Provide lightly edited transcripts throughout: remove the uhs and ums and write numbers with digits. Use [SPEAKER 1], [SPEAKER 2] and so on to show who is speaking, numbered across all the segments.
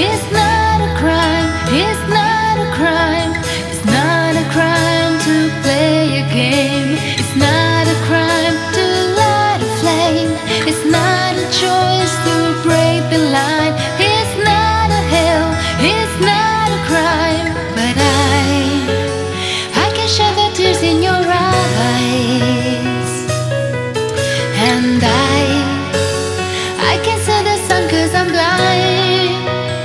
[SPEAKER 1] It's not a crime, it's not a crime. It's not a crime to play a game. It's not a crime to light a flame. It's not a choice to break the line. It's not a hell, it's not a crime. But I can shed the tears in your eyes. And I can see the sun 'cause I'm blind.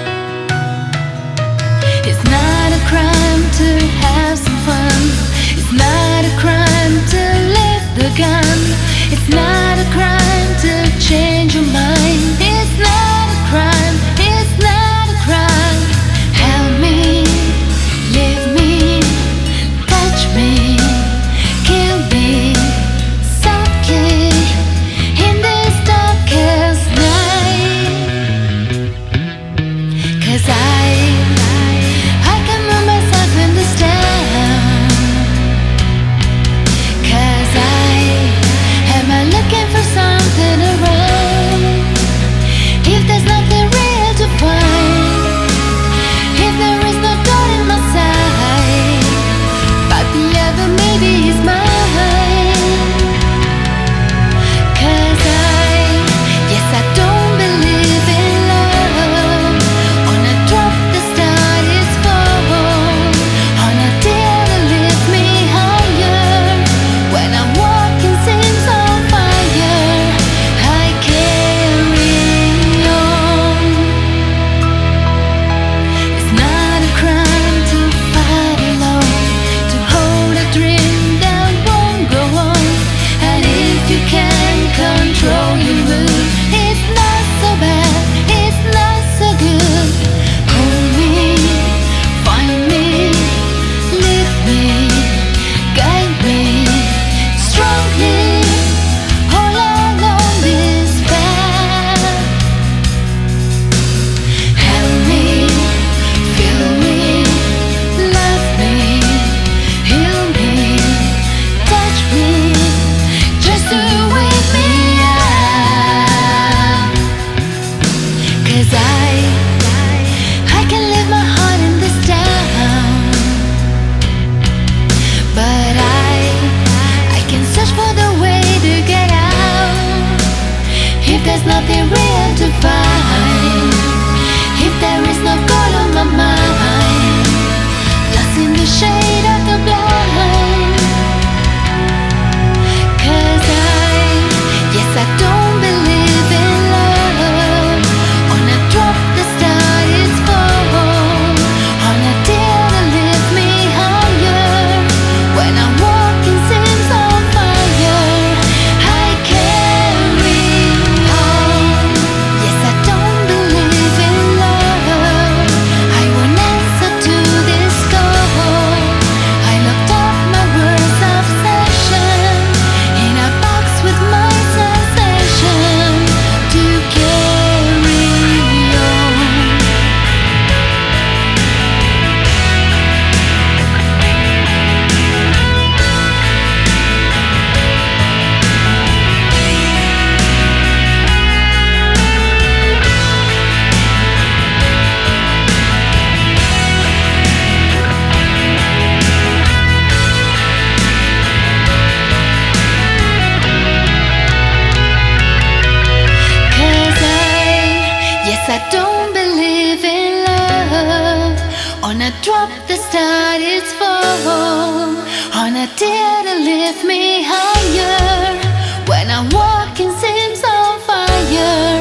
[SPEAKER 1] It's not a crime to have some fun. It's not a crime to lift the gun. It's not a crime to change your mind. It's not a crime, it's not a crime. Help me, leave me, touch me, kill me softly in this darkest night. 'Cause I can move myself in this town. 'Cause am I looking for something around? If there's nothing real to find, if there is no God in my side, but the other maybe is mine. 'Cause yes, I don't believe in love. On a drop the start is fall. On a tear to lift me higher. When I'm walking seems on fire, I carry on. It's not a crime to fight alone, to hold a dream that won't go on. And if you can control your mood, it's not so bad, it's not so good. Hold me, find me, lift me, guide me strongly all along this path. Help me, feel me, love me, heal me, touch me, just to wake me up. 'Cause I can leave my heart in this town, but I can search for the way to get out. If there's nothing real to find, if there is no God on my mind, lost in the shade of the blind. 'Cause yes, I don't believe in love. On a drop the start is fall. On a tear to lift me higher. When I'm walking seems on fire, I carry on. Yes, I don't believe in love. I won't answer to this call. I locked up my words of obsession in a box with my sensation to carry on. 'Cause yes, I don't believe in love. On a drop the start is fall. On a tear to lift me higher. When I'm walking seems on fire,